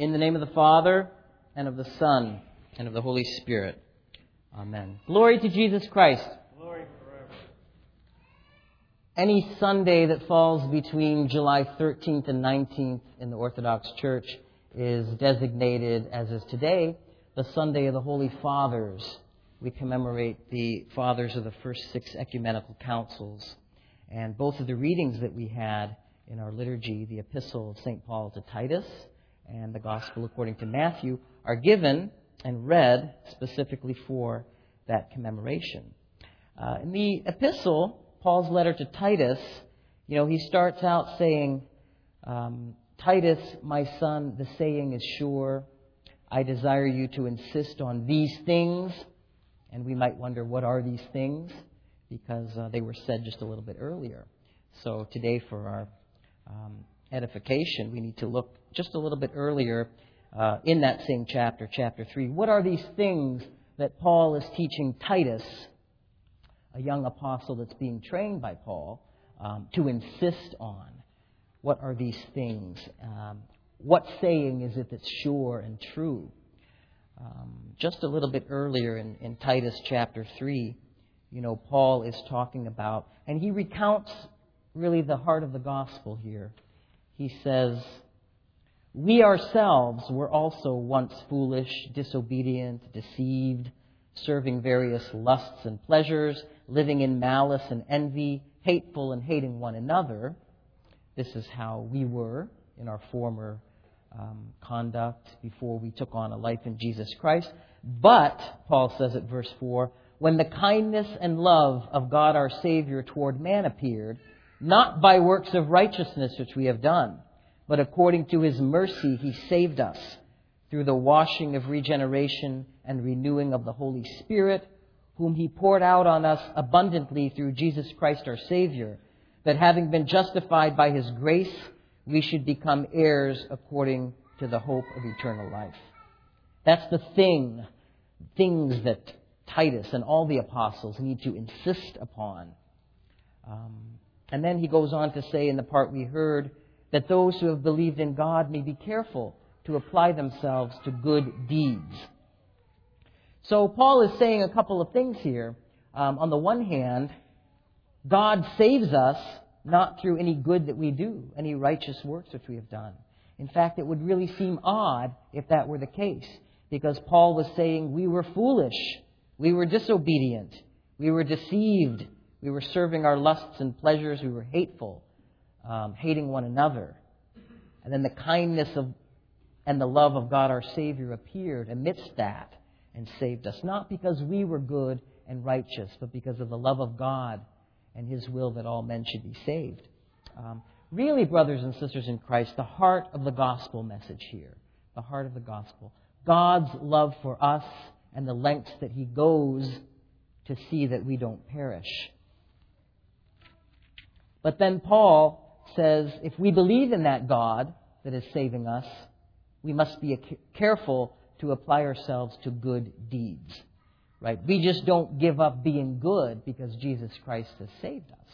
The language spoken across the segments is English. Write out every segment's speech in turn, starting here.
In the name of the Father, and of the Son, and of the Holy Spirit. Amen. Glory to Jesus Christ. Glory forever. Any Sunday that falls between July 13th and 19th in the Orthodox Church is designated, as is today, the Sunday of the Holy Fathers. We commemorate the fathers of the first 6 ecumenical councils. And both of the readings that we had in our liturgy, the Epistle of St. Paul to Titus and the Gospel according to Matthew, are given and read specifically for that commemoration. In the Epistle, Paul's letter to Titus, he starts out saying, Titus, my son, the saying is sure. I desire you to insist on these things. And we might wonder, what are these things? Because they were said just a little bit earlier. So today, for our edification, we need to look just a little bit earlier in that same chapter, chapter 3. What are these things that Paul is teaching Titus, a young apostle that's being trained by Paul, to insist on? What are these things? What saying is it that's sure and true? Just a little bit earlier in Titus chapter 3, Paul is talking about, and he recounts really the heart of the gospel here. He says, we ourselves were also once foolish, disobedient, deceived, serving various lusts and pleasures, living in malice and envy, hateful and hating one another. This is how we were in our former conduct before we took on a life in Jesus Christ. But, Paul says at verse 4, when the kindness and love of God our Savior toward man appeared, not by works of righteousness which we have done, but according to His mercy He saved us through the washing of regeneration and renewing of the Holy Spirit, whom He poured out on us abundantly through Jesus Christ our Savior, that having been justified by His grace, we should become heirs according to the hope of eternal life. That's the things that Titus and all the apostles need to insist upon. And then he goes on to say in the part we heard that those who have believed in God may be careful to apply themselves to good deeds. So Paul is saying a couple of things here. On the one hand, God saves us not through any good that we do, any righteous works which we have done. In fact, it would really seem odd if that were the case, because Paul was saying we were foolish, we were disobedient, we were deceived, we were serving our lusts and pleasures, we were hateful, hating one another. And then the kindness and the love of God our Savior appeared amidst that and saved us, not because we were good and righteous, but because of the love of God and His will that all men should be saved. Really, brothers and sisters in Christ, the heart of the gospel message here, the heart of the gospel, God's love for us and the lengths that He goes to see that we don't perish. But then Paul says, if we believe in that God that is saving us, we must be careful to apply ourselves to good deeds. Right? We just don't give up being good because Jesus Christ has saved us.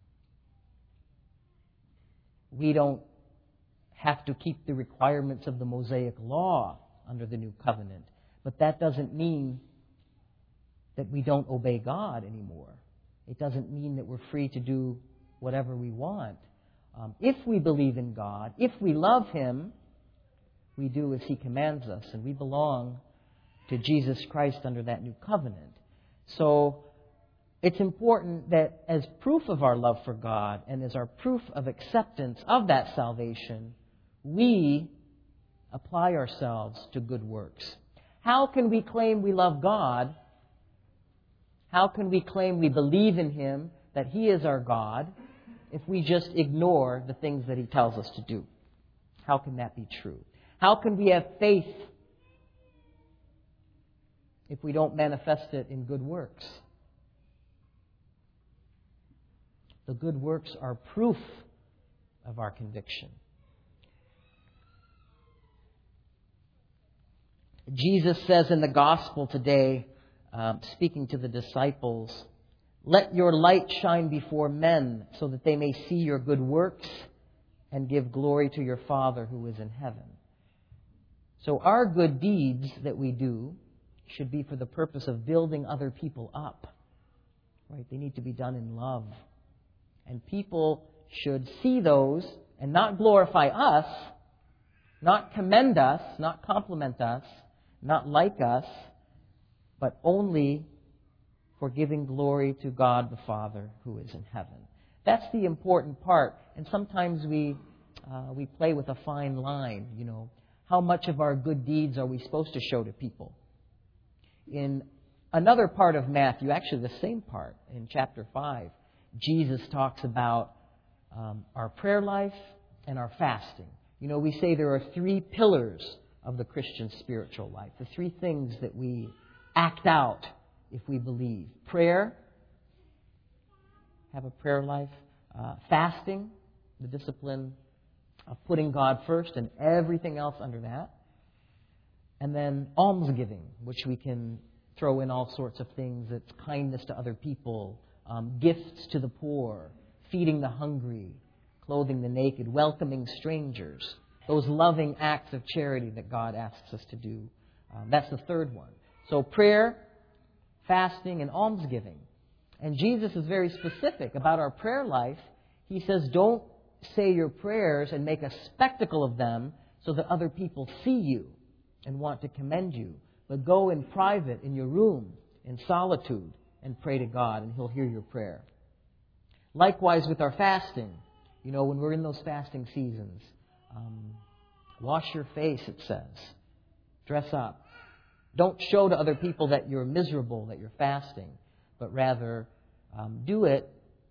We don't have to keep the requirements of the Mosaic law under the new covenant. But that doesn't mean that we don't obey God anymore. It doesn't mean that we're free to do whatever we want. If we believe in God, if we love Him, we do as He commands us, and we belong to Jesus Christ under that new covenant. So it's important that as proof of our love for God and as our proof of acceptance of that salvation, we apply ourselves to good works. How can we claim we love God? How can we claim we believe in Him, that He is our God, if we just ignore the things that He tells us to do? How can that be true? How can we have faith if we don't manifest it in good works? The good works are proof of our conviction. Jesus says in the gospel today, speaking to the disciples, let your light shine before men so that they may see your good works and give glory to your Father who is in heaven. So our good deeds that we do should be for the purpose of building other people up. Right? They need to be done in love. And people should see those and not glorify us, not commend us, not compliment us, not like us, but only for giving glory to God the Father who is in heaven. That's the important part. And sometimes we play with a fine line, How much of our good deeds are we supposed to show to people? In another part of Matthew, actually the same part, in chapter 5, Jesus talks about our prayer life and our fasting. We say there are 3 pillars of the Christian spiritual life, the 3 things that we act out if we believe. Prayer, have a prayer life. Fasting, the discipline of putting God first and everything else under that. And then almsgiving, which we can throw in all sorts of things. It's kindness to other people, gifts to the poor, feeding the hungry, clothing the naked, welcoming strangers. Those loving acts of charity that God asks us to do. That's the third one. So prayer, fasting, and almsgiving. And Jesus is very specific about our prayer life. He says, don't say your prayers and make a spectacle of them so that other people see you and want to commend you. But go in private, in your room, in solitude, and pray to God, and He'll hear your prayer. Likewise with our fasting. When we're in those fasting seasons, wash your face, it says. Dress up. Don't show to other people that you're miserable, that you're fasting, but rather do it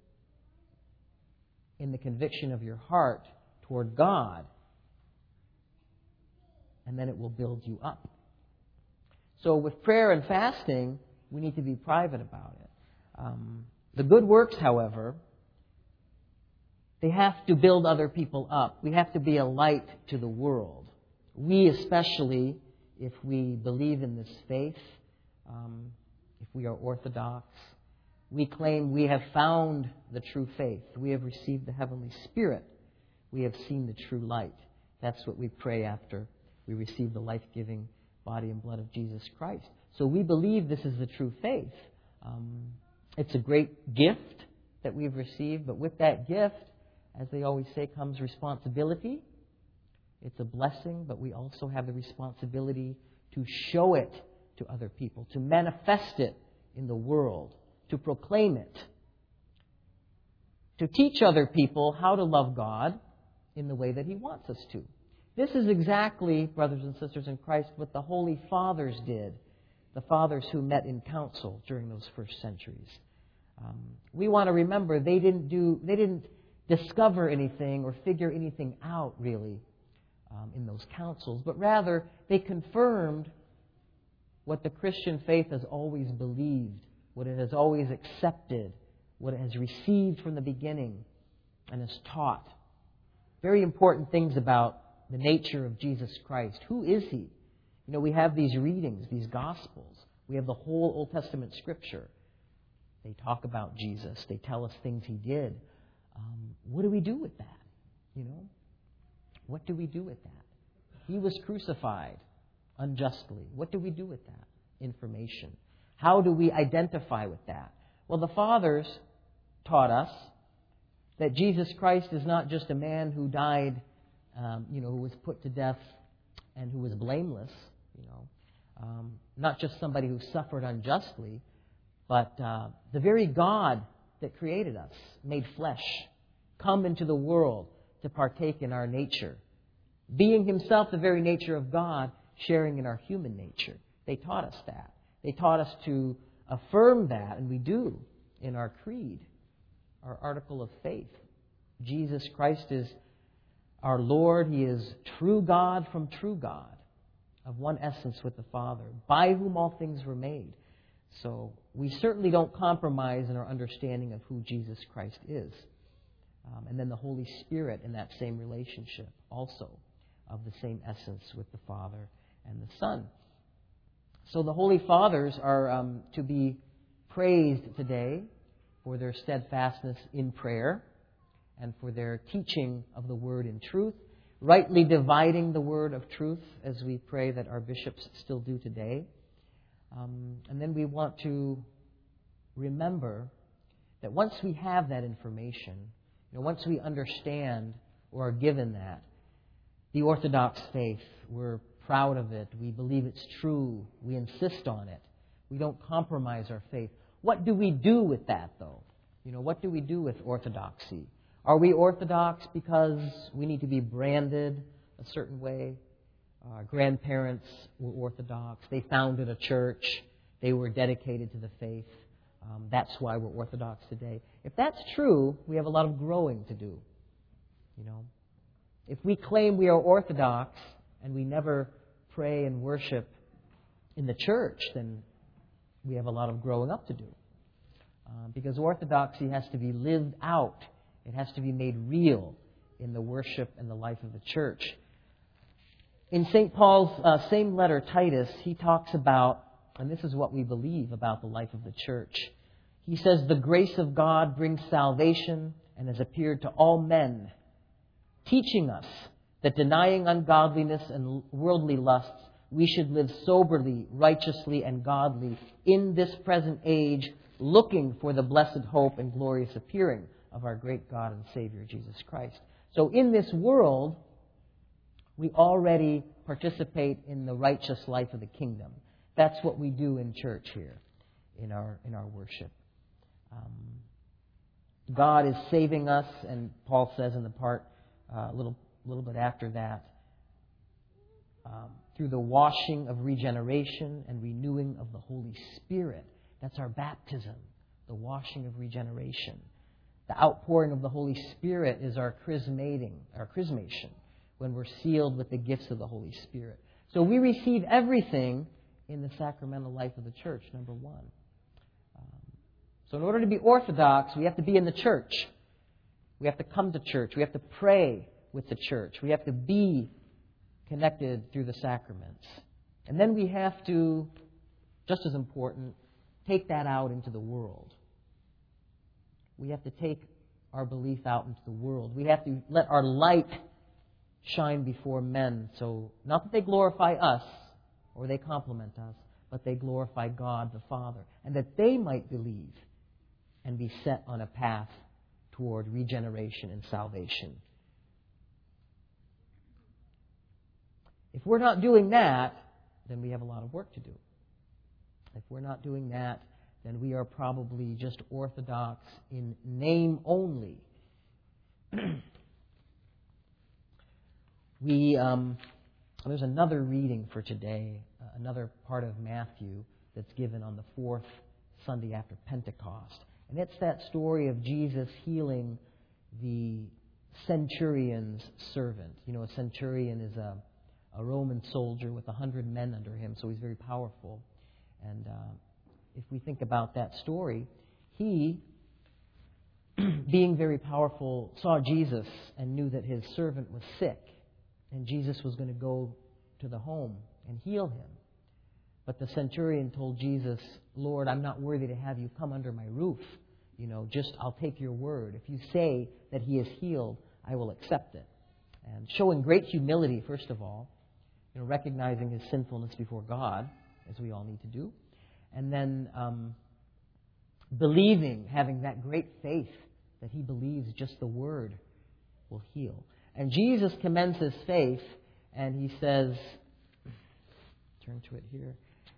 in the conviction of your heart toward God, and then it will build you up. So with prayer and fasting, we need to be private about it. The good works, however, they have to build other people up. We have to be a light to the world. We especially, if we believe in this faith, if we are Orthodox, we claim we have found the true faith. We have received the heavenly Spirit. We have seen the true light. That's what we pray after we receive the life-giving body and blood of Jesus Christ. So we believe this is the true faith. It's a great gift that we've received, but with that gift, as they always say, comes responsibility. It's a blessing, but we also have the responsibility to show it to other people, to manifest it in the world, to proclaim it, to teach other people how to love God in the way that He wants us to. This is exactly, brothers and sisters in Christ, what the Holy Fathers did, the fathers who met in council during those first centuries. We want to remember they didn't discover anything or figure anything out, really, in those councils, but rather they confirmed what the Christian faith has always believed, what it has always accepted, what it has received from the beginning and has taught. Very important things about the nature of Jesus Christ. Who is He? We have these readings, these Gospels. We have the whole Old Testament Scripture. They talk about Jesus. They tell us things He did. What do we do with that? What do we do with that? He was crucified unjustly. What do we do with that information? How do we identify with that? Well, the Fathers taught us that Jesus Christ is not just a man who died, who was put to death and who was blameless, not just somebody who suffered unjustly, but the very God that created us, made flesh, come into the world to partake in our nature, being Himself the very nature of God, sharing in our human nature. They taught us that. They taught us to affirm that, and we do, in our creed, our article of faith. Jesus Christ is our Lord. He is true God from true God, of one essence with the Father, by whom all things were made. So we certainly don't compromise in our understanding of who Jesus Christ is. And then the Holy Spirit in that same relationship, also of the same essence with the Father and the Son. So the Holy Fathers are to be praised today for their steadfastness in prayer and for their teaching of the Word in truth. rightly dividing the word of truth, as we pray that our bishops still do today. And then we want to remember that once we have that information, once we understand or are given that, the Orthodox faith, we're proud of it, we believe it's true, we insist on it, we don't compromise our faith. What do we do with that, though? What do we do with orthodoxy? Are we Orthodox because we need to be branded a certain way? Our grandparents were Orthodox. They founded a church. They were dedicated to the faith. That's why we're Orthodox today. If that's true, we have a lot of growing to do. If we claim we are Orthodox and we never pray and worship in the church, then we have a lot of growing up to do. Because orthodoxy has to be lived out. It has to be made real in the worship and the life of the church. In St. Paul's same letter, Titus, he talks about, and this is what we believe about the life of the church. He says, "The grace of God brings salvation and has appeared to all men, teaching us that denying ungodliness and worldly lusts, we should live soberly, righteously, and godly in this present age, looking for the blessed hope and glorious appearing of our great God and Savior, Jesus Christ." So in this world, we already participate in the righteous life of the kingdom. That's what we do in church here, in our worship. God is saving us, and Paul says in the part a little bit after that, through the washing of regeneration and renewing of the Holy Spirit. That's our baptism, the washing of regeneration. The outpouring of the Holy Spirit is our chrismation, when we're sealed with the gifts of the Holy Spirit. So we receive everything in the sacramental life of the church, number one. So in order to be Orthodox, we have to be in the church. We have to come to church. We have to pray with the church. We have to be connected through the sacraments. And then we have to, just as important, take that out into the world. We have to take our belief out into the world. We have to let our light shine before men. So, not that they glorify us or they compliment us, but they glorify God the Father. And that they might believe and be set on a path toward regeneration and salvation. If we're not doing that, then we have a lot of work to do. If we're not doing that, then we are probably just Orthodox in name only. There's another reading for today, another part of Matthew that's given on the fourth Sunday after Pentecost. And it's that story of Jesus healing the centurion's servant. A centurion is a Roman soldier with 100 men under him, so he's very powerful. And if we think about that story, he, being very powerful, saw Jesus and knew that his servant was sick. And Jesus was going to go to the home and heal him. But the centurion told Jesus, "Lord, I'm not worthy to have you come under my roof. I'll take your word. If you say that he is healed, I will accept it." And showing great humility, first of all, recognizing his sinfulness before God, as we all need to do. And then believing, having that great faith that he believes just the word will heal. And Jesus commends his faith, and he says, turn to it here.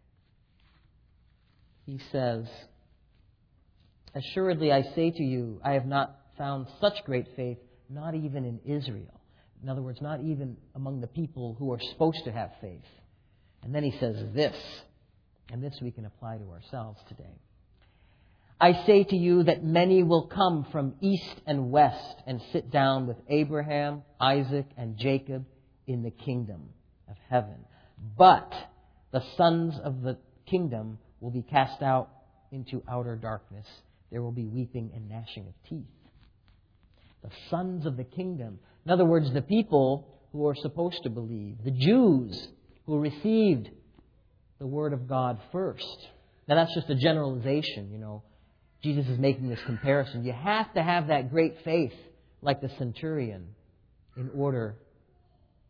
He says, "Assuredly I say to you, I have not found such great faith, not even in Israel." In other words, not even among the people who are supposed to have faith. And then he says this, and this we can apply to ourselves today. "I say to you that many will come from east and west and sit down with Abraham, Isaac, and Jacob in the kingdom of heaven. But the sons of the kingdom will be cast out into outer darkness. There will be weeping and gnashing of teeth." The sons of the kingdom. In other words, the people who are supposed to believe. The Jews who received the word of God first. Now that's just a generalization, Jesus is making this comparison. You have to have that great faith like the centurion in order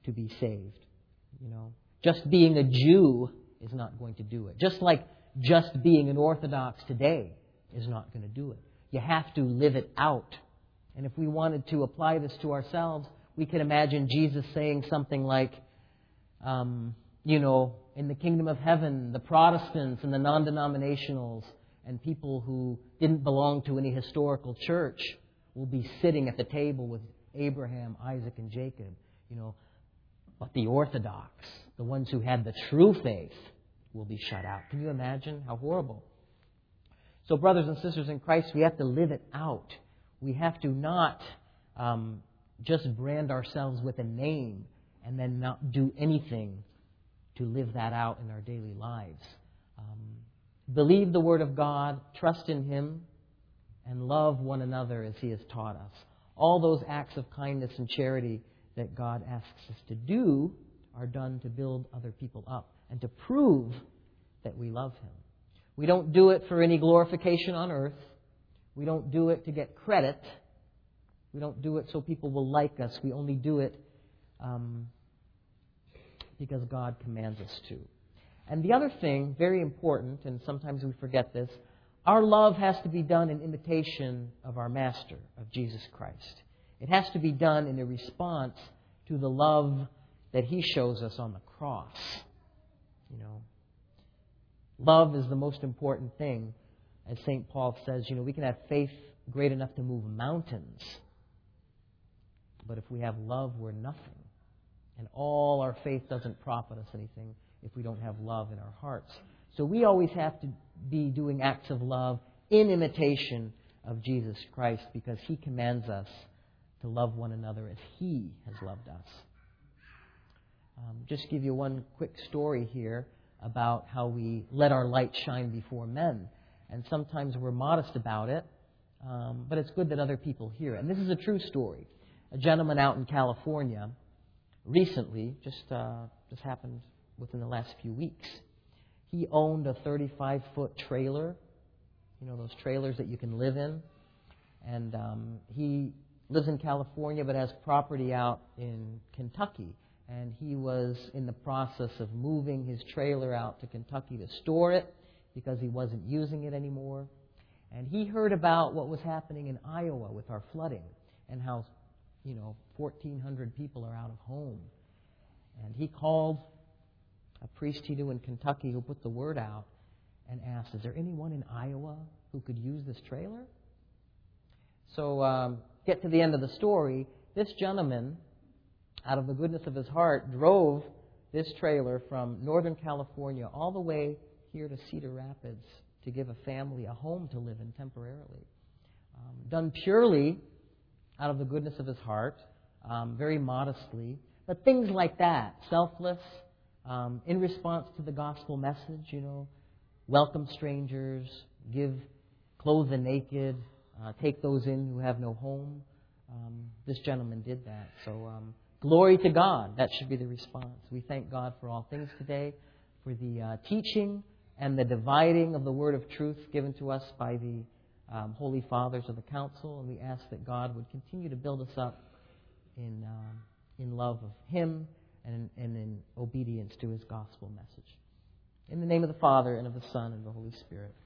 to be saved. Just being a Jew is not going to do it. Just like just being an Orthodox today is not going to do it. You have to live it out. And if we wanted to apply this to ourselves, we can imagine Jesus saying something like, in the kingdom of heaven, the Protestants and the non-denominationals and people who didn't belong to any historical church will be sitting at the table with Abraham, Isaac, and Jacob. But the Orthodox, the ones who had the true faith, will be shut out. Can you imagine how horrible? So, brothers and sisters in Christ, we have to live it out. We have to not just brand ourselves with a name and then not do anything to live that out in our daily lives. Believe the Word of God, trust in Him, and love one another as He has taught us. All those acts of kindness and charity that God asks us to do are done to build other people up and to prove that we love Him. We don't do it for any glorification on earth. We don't do it to get credit. We don't do it so people will like us. We only do it because God commands us to. And the other thing, very important, and sometimes we forget this, our love has to be done in imitation of our Master, of Jesus Christ. It has to be done in a response to the love that He shows us on the cross. Love is the most important thing. As St. Paul says, we can have faith great enough to move mountains. But if we have love, we're nothing. And all our faith doesn't profit us anything if we don't have love in our hearts. So we always have to be doing acts of love in imitation of Jesus Christ because He commands us to love one another as He has loved us. Just give you one quick story here about how we let our light shine before men. And sometimes we're modest about it, but it's good that other people hear it. And this is a true story. A gentleman out in California recently, just happened within the last few weeks, he owned a 35-foot trailer, those trailers that you can live in. And he lives in California but has property out in Kentucky. And he was in the process of moving his trailer out to Kentucky to store it because he wasn't using it anymore. And he heard about what was happening in Iowa with our flooding and how, 1,400 people are out of home. And he called a priest he knew in Kentucky who put the word out and asked, is there anyone in Iowa who could use this trailer? So get to the end of the story. This gentleman, out of the goodness of his heart, drove this trailer from Northern California all the way here to Cedar Rapids to give a family a home to live in temporarily. Done purely out of the goodness of his heart, very modestly. But things like that, selfless, in response to the gospel message, welcome strangers, clothe the naked, take those in who have no home. This gentleman did that. So glory to God. That should be the response. We thank God for all things today, for the teaching and the dividing of the word of truth given to us by the Holy Fathers of the Council. And we ask that God would continue to build us up in love of Him and in obedience to His gospel message. In the name of the Father, and of the Son, and of the Holy Spirit.